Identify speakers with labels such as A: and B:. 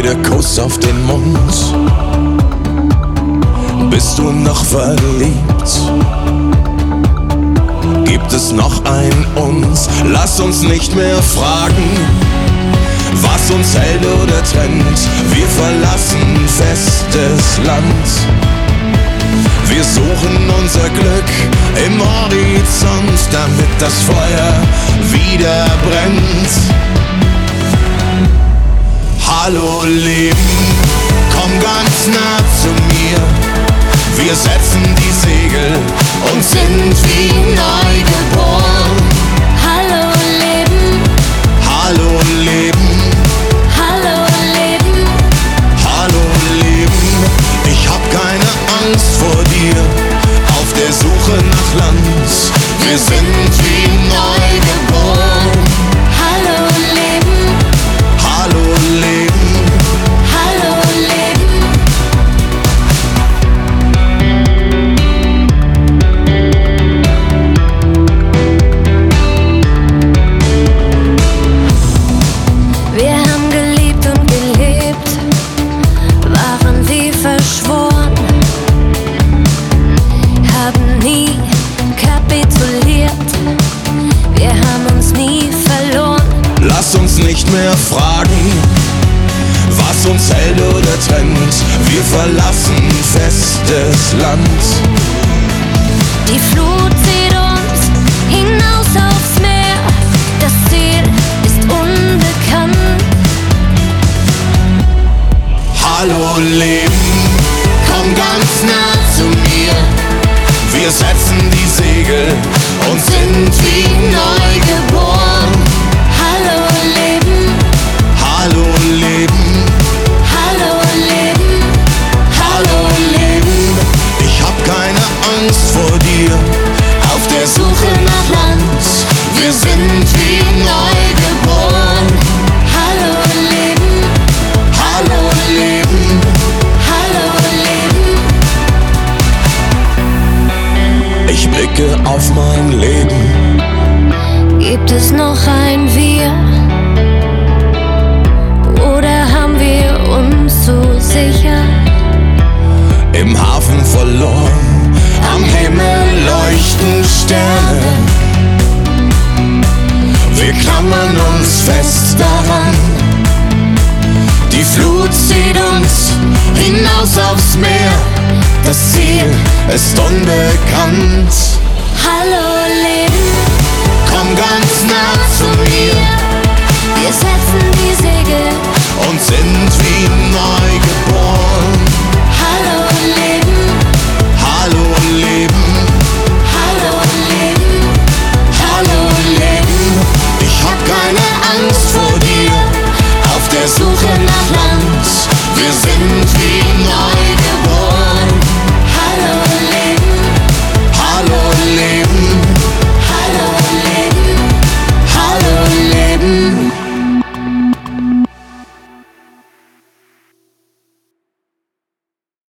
A: der Kuss auf den Mund. Bist du noch verliebt? Gibt es noch ein uns? Lass uns nicht mehr fragen, was uns hält oder trennt. Wir verlassen festes Land. Wir suchen unser Glück im Horizont, damit das Feuer wieder brennt. Hallo Leben, komm ganz nah zu mir. Wir setzen die Segel und sind wie neu geboren.
B: Hallo Leben,
A: Hallo Leben,
B: hallo Leben,
A: hallo Leben. Ich hab keine Angst vor dir, auf der Suche nach Land. Wir sind wie neu geboren.
B: hallo Leben,
A: Hallo Leben,
B: hallo Leben. Wir haben geliebt und gelebt, waren wie verschworen, haben nie kapituliert, wir haben uns nie verloren.
A: lass uns nicht mehr fragen, was uns hält oder trennt. Wir verlassen festes Land.
B: Die Flut zieht uns hinaus aufs Meer, das Ziel ist unbekannt.
A: Hallo Leben, komm ganz nah zu mir. Wir setzen die Segel und sind wie neu geboren.
B: Hallo Leben,
A: Hallo Leben,
B: hallo Leben,
A: hallo Leben. Ich hab keine Angst vor dir, auf der Suche nach Land. Wir sind wie neu geboren.
B: hallo Leben,
A: Hallo Leben,
B: hallo Leben.
A: ich blicke auf mein Leben.
B: Gibt es noch ein Wir? Oder haben wir uns so sicher?
A: Im Hafen verloren, am Himmel leuchten Sterne. Wir klammern uns fest daran. Die Flut zieht uns hinaus aufs Meer. Das Ziel ist unbekannt.
B: Hallo Leben,
A: Komm ganz nah zu mir.